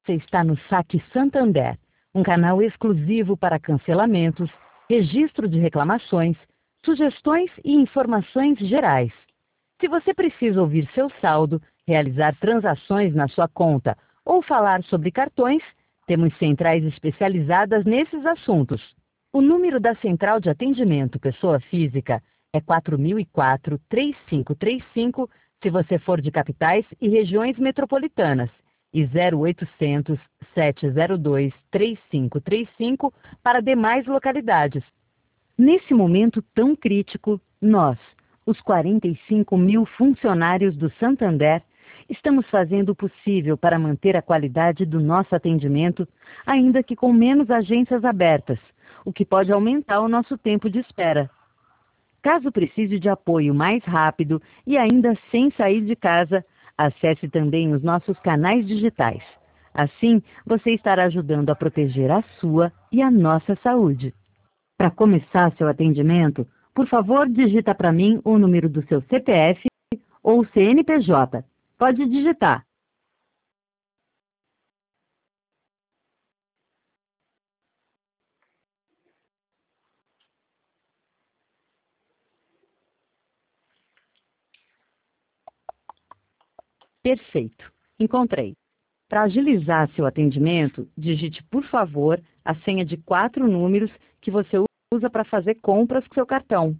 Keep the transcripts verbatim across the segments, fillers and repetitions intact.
Você está no Saque Santander, um canal exclusivo para cancelamentos, registro de reclamações, sugestões e informações gerais. Se você precisa ouvir seu saldo, realizar transações na sua conta ou falar sobre cartões, temos centrais especializadas nesses assuntos. O número da Central de Atendimento Pessoa Física é quatro mil e quatro, três cinco três cinco se você for de capitais e regiões metropolitanas e zero oitocentos, sete zero dois, três cinco três cinco para demais localidades. Nesse momento tão crítico, nós, os quarenta e cinco mil funcionários do Santander, estamos fazendo o possível para manter a qualidade do nosso atendimento, ainda que com menos agências abertas, o que pode aumentar o nosso tempo de espera. Caso precise de apoio mais rápido e ainda sem sair de casa, acesse também os nossos canais digitais. Assim, você estará ajudando a proteger a sua e a nossa saúde. Para começar seu atendimento, por favor, digita para mim o número do seu C P F ou C N P J. Pode digitar. Perfeito. Encontrei. Para agilizar seu atendimento, digite, por favor, a senha de quatro números que você usa para fazer compras com seu cartão.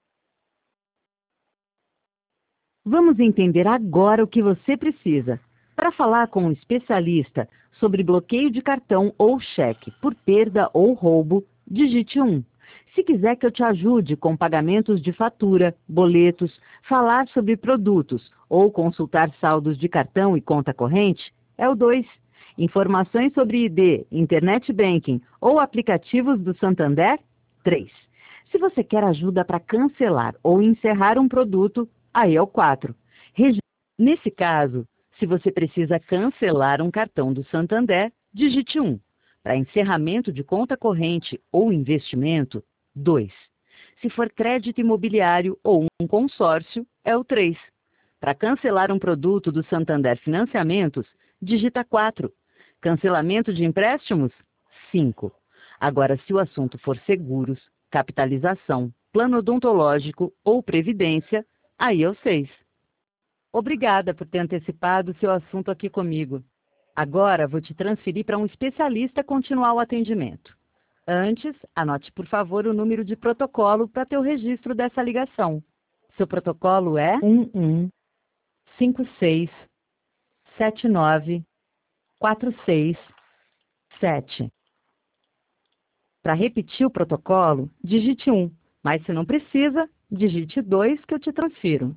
Vamos entender agora o que você precisa. Para falar com um especialista sobre bloqueio de cartão ou cheque por perda ou roubo, digite um. Se quiser que eu te ajude com pagamentos de fatura, boletos, falar sobre produtos ou consultar saldos de cartão e conta corrente, é o dois. Informações sobre I D, Internet Banking ou aplicativos do Santander, três. Se você quer ajuda para cancelar ou encerrar um produto, aí é o quatro. Regi- Nesse caso, se você precisa cancelar um cartão do Santander, digite um. Para encerramento de conta corrente ou investimento, dois. Se for crédito imobiliário ou um consórcio, é o três. Para cancelar um produto do Santander Financiamentos, digita quatro. Cancelamento de empréstimos, cinco. Agora, se o assunto for seguros, capitalização, plano odontológico ou previdência, aí é o seis. Obrigada por ter antecipado o seu assunto aqui comigo. Agora vou te transferir para um especialista continuar o atendimento. Antes, anote por favor o número de protocolo para ter o registro dessa ligação. Seu protocolo é um um cinco seis sete nove quatro seis sete. Para repetir o protocolo, digite um, mas se não precisa, digite dois que eu te transfiro.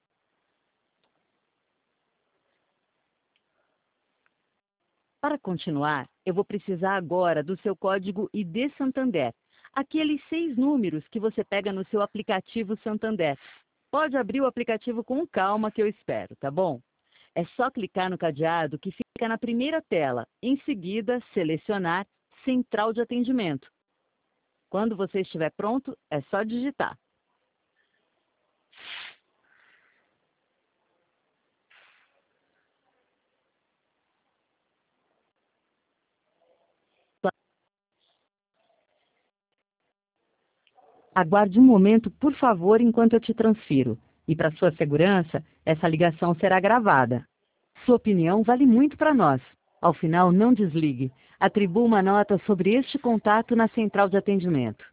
Para continuar, eu vou precisar agora do seu código I D Santander, aqueles seis números que você pega no seu aplicativo Santander. Pode abrir o aplicativo com calma que eu espero, tá bom? É só clicar no cadeado que fica na primeira tela, em seguida selecionar Central de Atendimento. Quando você estiver pronto, é só digitar. Aguarde um momento, por favor, enquanto eu te transfiro. E para sua segurança, essa ligação será gravada. Sua opinião vale muito para nós. Ao final, não desligue. Atribua uma nota sobre este contato na central de atendimento.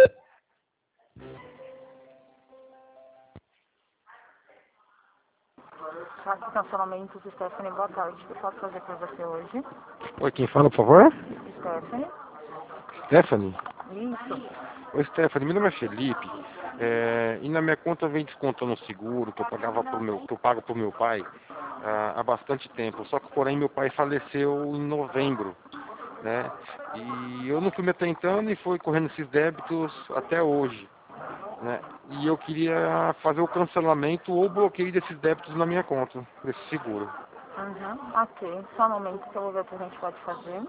Faça cancelamento, Stephanie, boa tarde. O que eu posso fazer por você hoje? Oi, quem fala, por favor? Stephanie? Stephanie? Isso. Oi, Stephanie, meu nome é Felipe. É, e na minha conta vem descontando o seguro que eu pagava pro meu, que eu pago pro meu pai ah, há bastante tempo. Só que, porém, meu pai faleceu em novembro, né? E eu não fui me atentando e fui correndo esses débitos até hoje, né? E eu queria fazer o cancelamento ou bloqueio desses débitos na minha conta, desse seguro. Uhum. Ok. Só um momento que eu vou ver o que a gente pode fazer.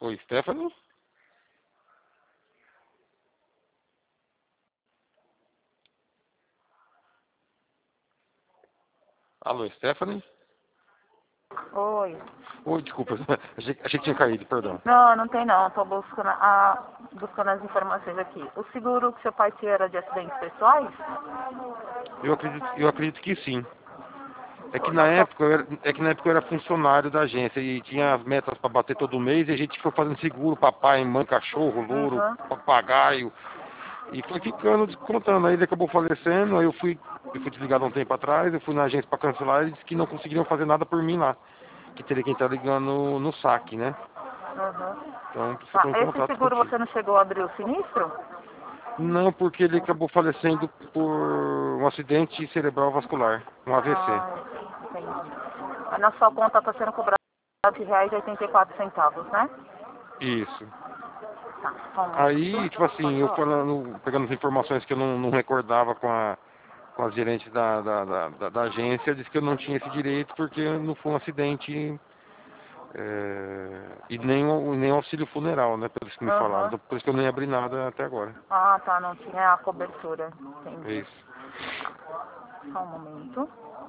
Oi, Stephanie? Alô, Stephanie? Oi. Oi, desculpa, achei, achei que tinha caído, perdão. Não, não tem não. Estou buscando, a, buscando as informações aqui. O seguro que seu pai tinha era de acidentes pessoais? Eu acredito, eu acredito que sim. É que na Na sua... época eu era, é que na época eu era funcionário da agência e tinha as metas para bater todo mês e a gente foi fazendo seguro, papai, mãe, cachorro, louro, Uhum. papagaio e foi ficando descontando. Aí ele acabou falecendo, aí eu fui, eu fui desligado há um tempo atrás, eu fui na agência para cancelar e eles disse que não conseguiriam fazer nada por mim lá, que teria que entrar ligando no, no saque, né? Uhum. Então precisa Tá. ter um Esse contato seguro contigo. você não chegou a abrir o sinistro? Não, porque ele acabou falecendo por um acidente cerebral vascular, um A V C. Ah, entendi. Aí na sua conta está sendo cobrado R reais e oitenta e quatro centavos, né? Isso. Tá, só um Aí, momento. tipo assim, Pode eu falar. falando, pegando as informações que eu não, não recordava com a com as gerentes da, da, da, da- da agência, disse que eu não tinha esse direito porque não foi um acidente é, e nem, o- nem auxílio funeral, né? Pelo que me falaram. Aham. Então, por isso que eu nem abri nada até agora. Ah, tá, não tinha a cobertura. É Entendi. isso. Só um momento.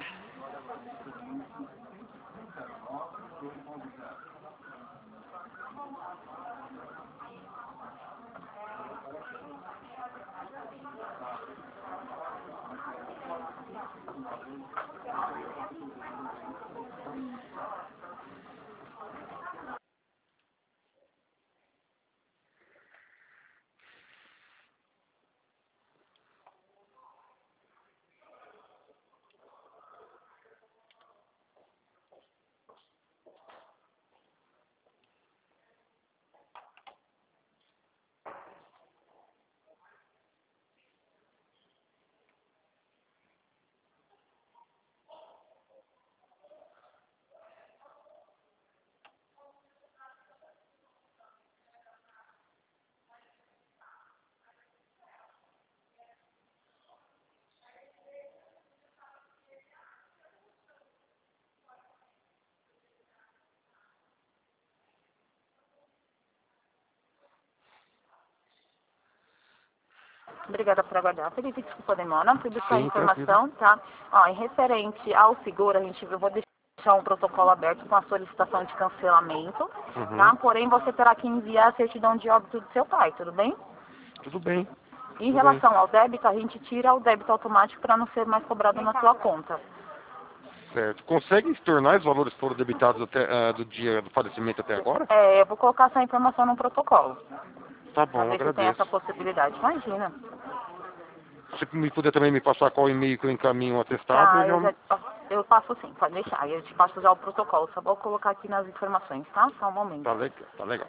Obrigada por aguardar. Felipe, desculpa a demora. Fui buscar a Sim, tranquilo. informação, tá? Ó, em referente ao seguro, a gente, eu vou deixar um protocolo aberto com a solicitação de cancelamento, Uhum. tá? Porém, você terá que enviar a certidão de óbito do seu pai, tudo bem? Tudo bem, Em tudo bem. relação ao débito, a gente tira o débito automático para não ser mais cobrado na sua conta. Certo. Consegue se tornar os valores que foram debitados até, ah, do dia do falecimento até agora? É, eu vou colocar essa informação no protocolo, Tá para bom, ver se tem essa agradeço. possibilidade. Imagina. Se me puder também me passar qual e-mail que eu encaminho o atestado, eu Tá, eu já... já eu passo sim, pode deixar. Eu te passo já o protocolo. Só vou colocar aqui nas informações, tá? Só um Tá momento. legal, tá legal.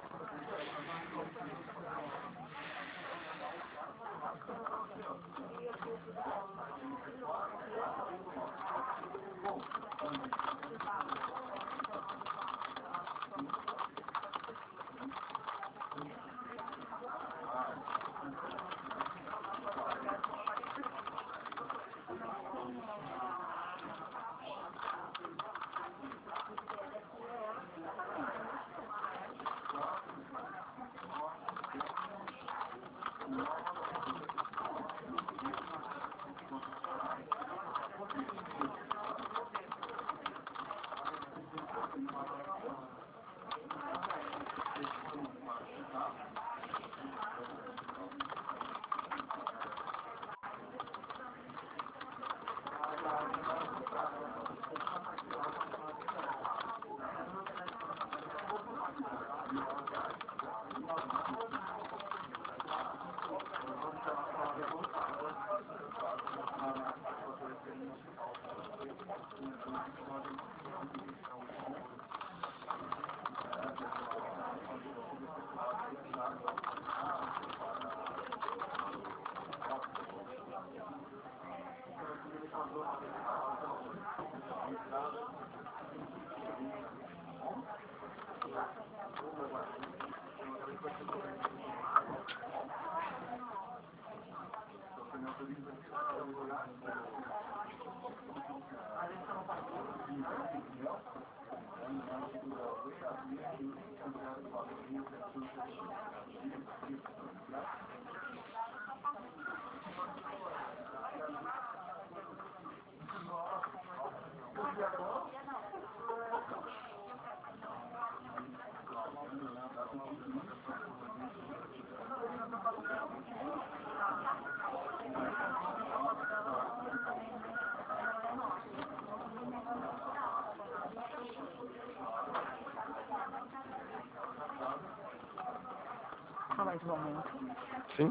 Mais um momento. Sim.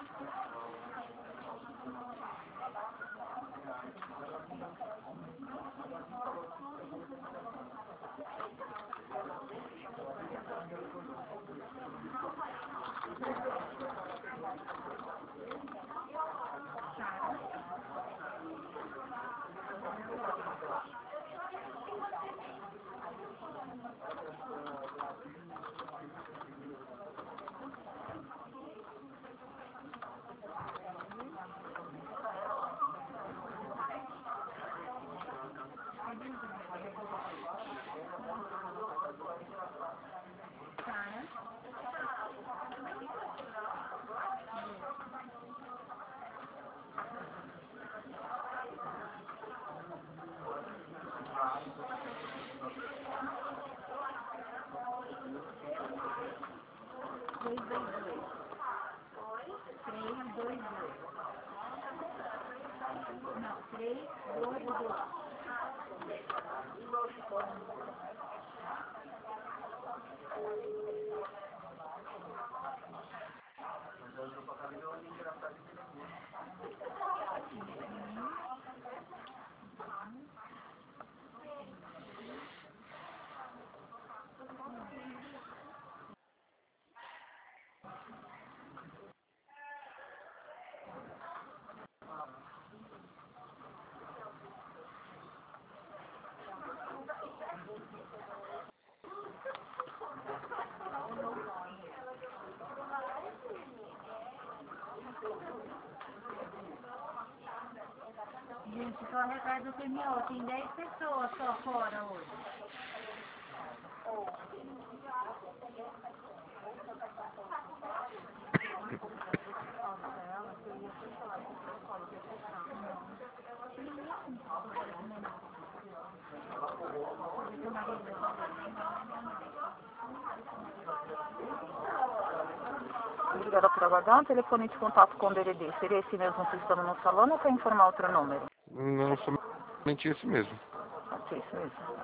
Gente, só recado do P M O, tem dez pessoas só fora hoje. Obrigada por aguardar. O telefone de contato com o D D D seria esse mesmo que estamos nos falando ou quer informar outro número? Não, somente esse mesmo. Ok, isso mesmo.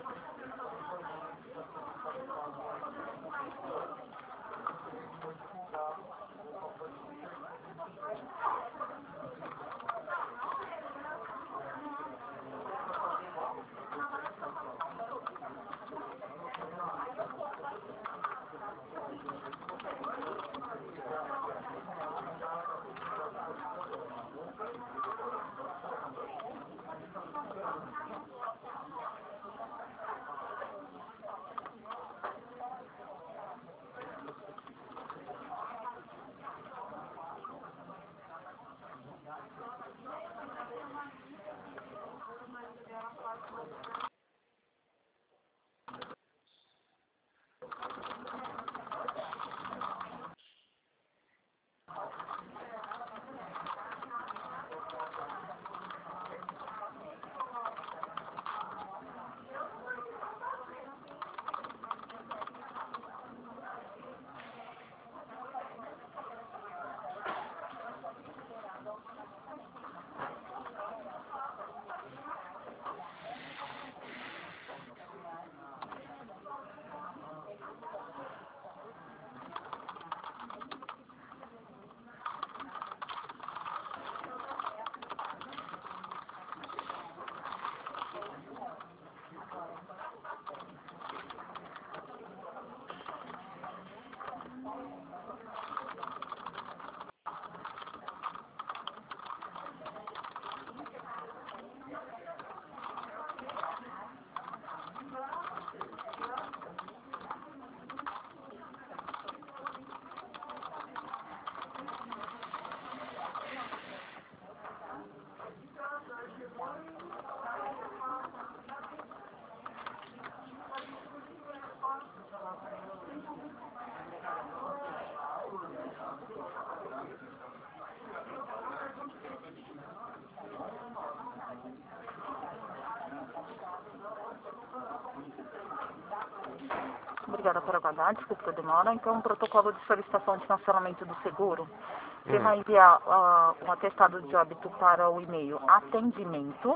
Obrigada por aguardar, desculpe a demora. Então, o protocolo de solicitação de cancelamento do seguro, você Hum. vai enviar uh, um atestado de óbito para o e-mail atendimento.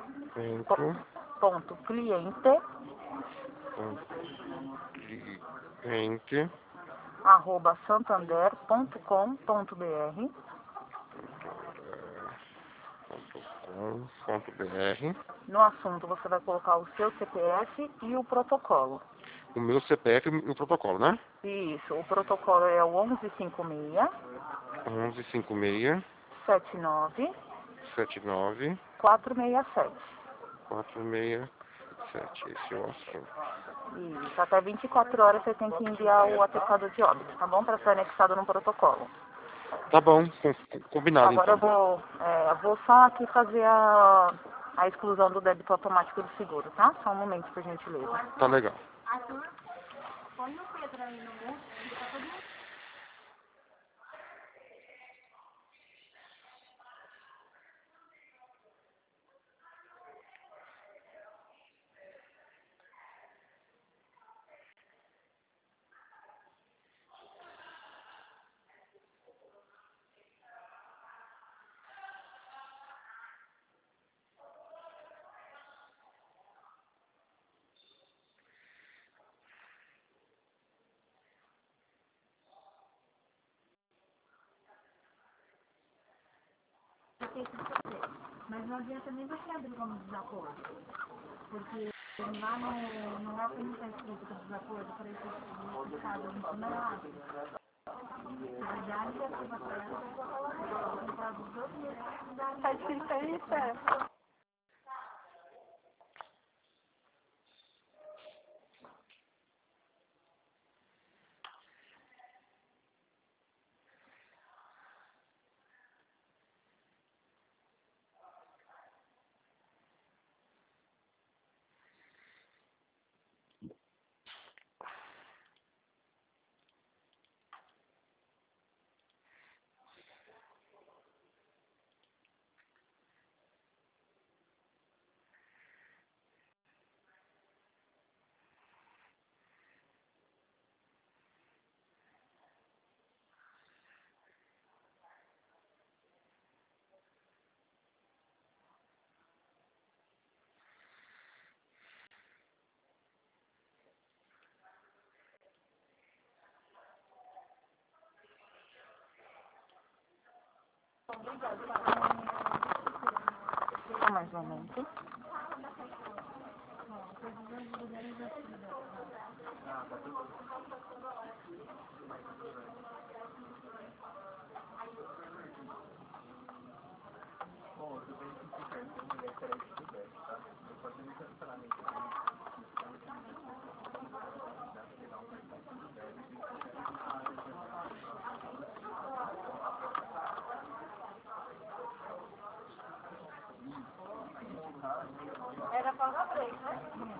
Atendimento. Ponto cliente. Ponto, cli, Ente. arroba santander ponto com ponto br. .com.br. No assunto você vai colocar o seu C P F e o protocolo. O meu C P F e o protocolo, né? Isso, o protocolo é o onze cinquenta e seis, onze cinquenta e seis, setenta e nove, setenta e nove, quatrocentos e sessenta e sete. quatrocentos e sessenta e sete. Esse é o assunto. Isso, até vinte e quatro horas você tem que enviar o atestado de óbito, tá bom? Para ser anexado no protocolo. Tá bom, com- combinado Agora eu então. vou, é, eu vou só aqui fazer a, a exclusão do débito automático do seguro, tá? Só um momento, por gentileza. Tá legal. Põe o Pedro aí no mundo, fica todo mundo. Mas não adianta nem você abrir como desacordo, porque lá no, no lá como está escrito que é desacordo, para esse estado, a gente não abre. Na verdade, a sua colega tem prazo de dois meses. Está escrito aí, certo? Só mais um momento. Era para três, né?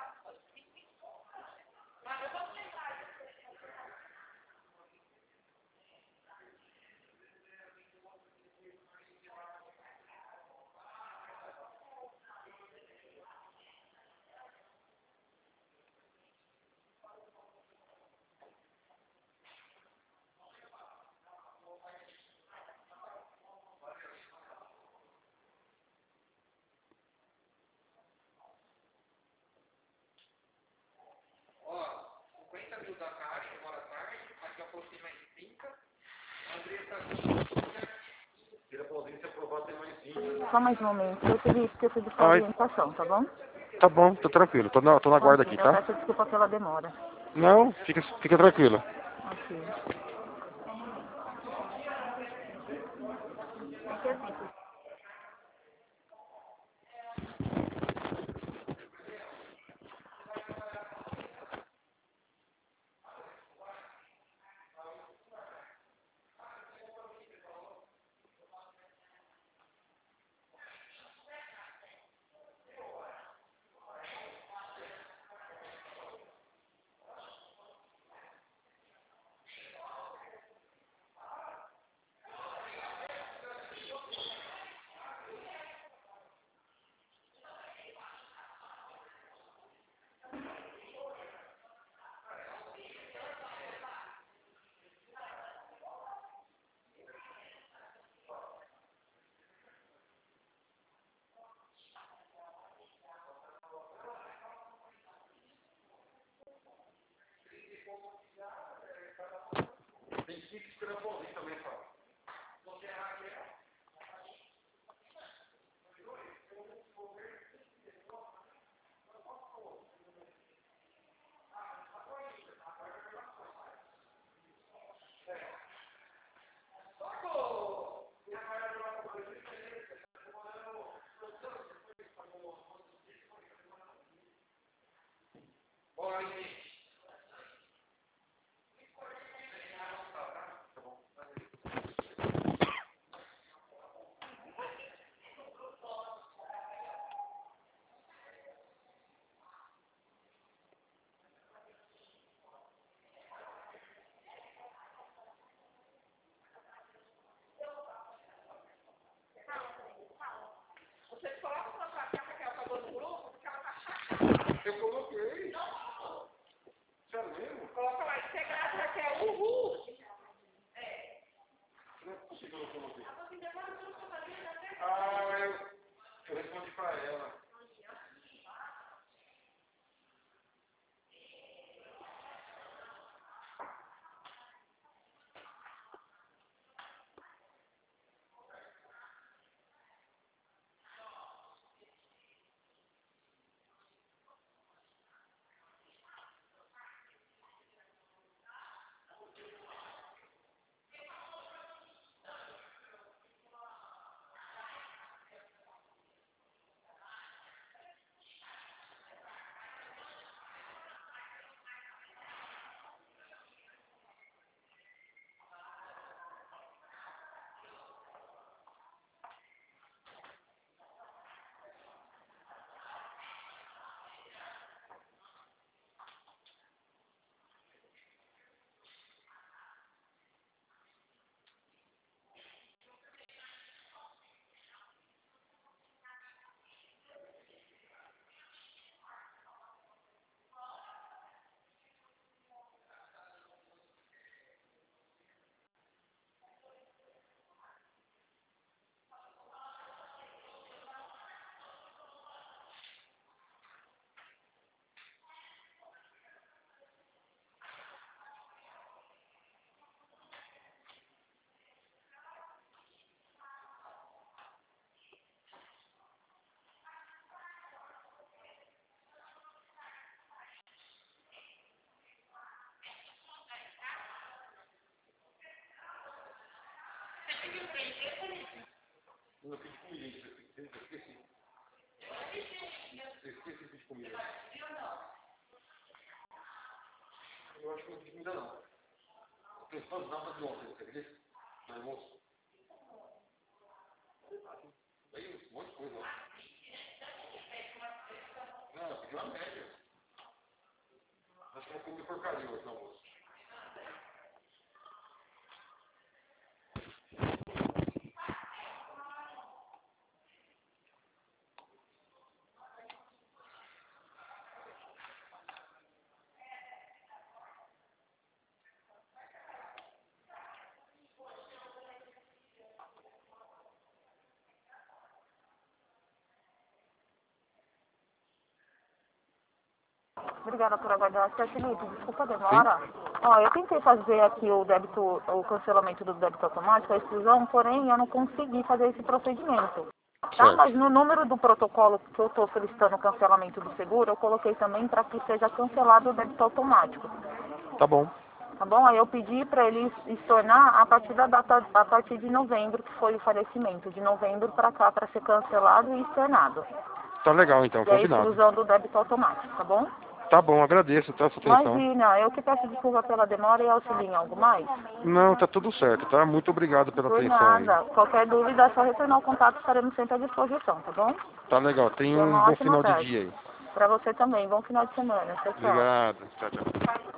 Só mais um momento, eu tive esqueci de sua Ai. orientação, tá bom? Tá bom, tô tranquilo. Tô na, tô na guarda aqui, Eu tá? peço desculpa pela demora. Não, fica, fica tranquilo. Ok. É que assim, Eu coloquei. Sério mesmo? Coloca lá, isso é graça, Raquel. Uhul! Não é possível eu coloquei. Ah, eu, eu respondi pra ela. Eu não fiz comida, eu esqueci. Eu esqueci de comida. Eu acho que não fiz comida não. Eu fiz nada de ontem, você acredita? No almoço. Aí um monte de coisa lá. Não, eu pedi uma média. Obrigada por aguardar. Seu Felipe, desculpa a demora. Ó, eu tentei fazer aqui o débito, o cancelamento do débito automático, a exclusão, porém eu não consegui fazer esse procedimento. Tá? Certo. Mas no número do protocolo que eu estou solicitando o cancelamento do seguro, eu coloquei também para que seja cancelado o débito automático. Tá bom. Tá bom? Aí eu pedi para ele estornar a partir da data, a partir de novembro, que foi o falecimento, de novembro para cá, para ser cancelado e estornado. Tá legal então, E a combinado. exclusão do débito automático, tá bom? Tá bom, agradeço, tá, sua atenção. Imagina, eu que peço desculpa pela demora e auxilio em algo mais. Não, tá tudo certo, tá? Muito obrigado pela Por atenção aí. nada. Qualquer dúvida é só retornar o contato, estaremos sempre à disposição, tá bom? Tá legal, tenha Tenha um uma bom ótima final de tarde. dia aí. Pra você também, bom final de semana. Tchau, tchau. Obrigado, tchau, tchau.